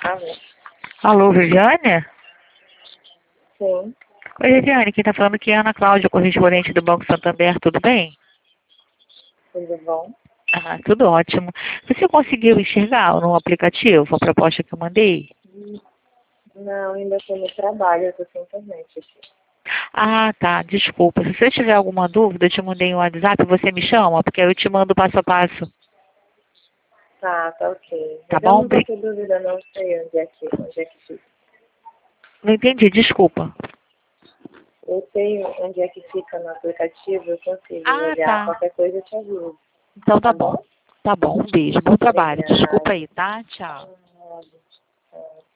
Alô? Alô, Viviane? Sim, Oi, Viviane, quem tá falando aqui é a Ana Cláudia, correspondente do Banco Santander, tudo bem? tudo bom? Ah, tudo ótimo. Você conseguiu enxergar no aplicativo a proposta que eu mandei? Não, ainda estou no trabalho, eu estou sem internet aqui. Ah, tá, desculpa. Se você tiver alguma dúvida, eu te mandei um WhatsApp, você me chama, porque aí eu te mando passo a passo, Tá ok. tá Mas eu bom? não estou com dúvida, não sei onde é que fica. Não entendi, desculpa. Eu sei onde é que fica no aplicativo, eu consigo Ah, olhar, tá. qualquer coisa eu te aviso, Então tá tá bom. bom? Tá bom, um beijo, bom trabalho. Desculpa Obrigada. aí, tá? Tchau. Ah,